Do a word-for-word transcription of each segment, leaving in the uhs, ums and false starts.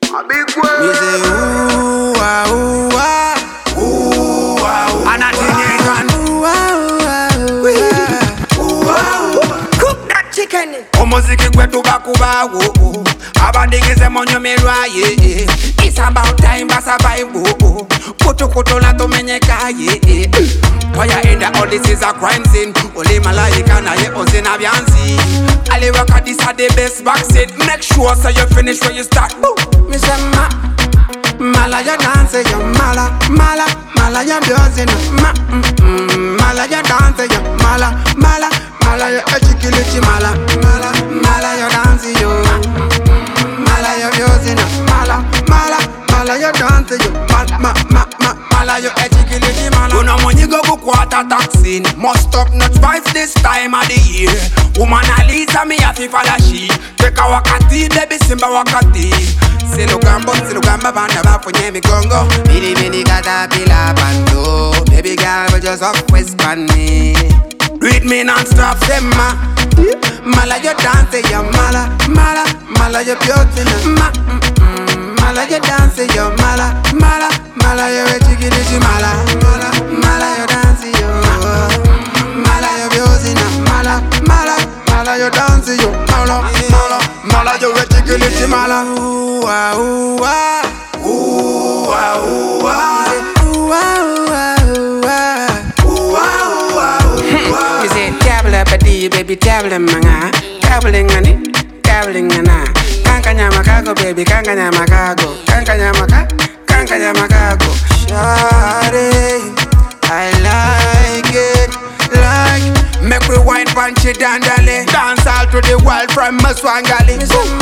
A big word. Me say ooh ah ooh ah ooh ah ooh. And a teenager. Ooh ah ooh ah ooh ah ooh ah. Cook that chicken. Omuziki gwetu bakuba wo. Abandigize monyo mirwaye. It's about time basa vibe wo. Kutu kutu la tumenyeka ye. Fire in the all this is a crime scene. Ole malaika na ye ozina biansi. Ali waka this are the best backseat. Make sure so you finish when you start. Boo. Me say ma, mala ya dance ya mala, mala, mala ya biozina. Ma, mm, mm, mala ya dance ya mala, mala, mala ya echikilichi mala, mala, mala ya dance yo. Mala ya biozina, mala, mala, mala ya dance yo. Mala, ma, ma, ma, mala ya echikilichi mala. Una money go go quarter taxing. Must stop not five this time of the year. Woman Alisa me a fi follow she. Take a wakati, baby simba wakati. Silugambo, silugamba banda bafunye migongo. Mini mini caterpillar bando. Baby girl will just up whisper me. Read me non-stop, say ma. Mala you dance, ya mala, mala, mala you beauty ma. Mm, mm, mala you dance, ya mala, mala, mala you rechigilichi mala, mala, mala you dance, yo. Mala you beauty mala, mala, mala you dance, yo. Mala, mala, mala you rechigilichi mala. Ooh ah ooh ah, ooh ah ooh ah, ooh ah ooh ah ooh ah, ooh ah ooh ah ooh ah. You say tabble up a D, baby tabble manga, tabbling mani, tabbling na. Kankanya makago, baby kankanya makago, kankanya maka, kankanya makago. Shawty, I like it, like. Make we wine punchy dandale, dance all to the world from Maswangali.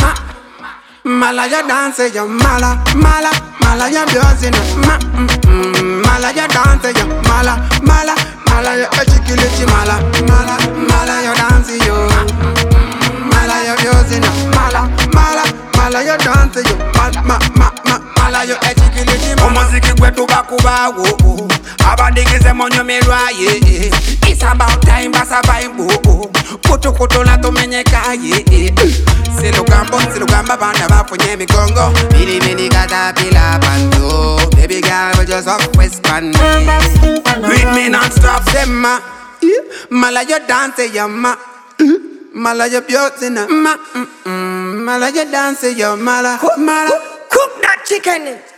Mala ya dance ya mala, mala, mala ya biozina. Ma, mm, mm, mala ya dance ya mala, mala, mala ya echikilichi mala, mala, mala ya dance yo. Mala ya biozina, mala, mala, mala ya dance yo. Mala, ma, ma, ma, mala ya echikilichi mala. Omuziki gwetu bakuba wo. Abandigize monyo mirwaye. It's about time basa vibe wo. Kutu kutu la tumenyeka ye. Silugambo, silugamba banda bafunye migongo. Mini mini caterpillar bando. Baby girl will just up whisper me. Read me non-stop, say ma. Mala you dance ya ma. Mala you beauty na ma. Mala you dance ya mala, mala. Cook that chicken.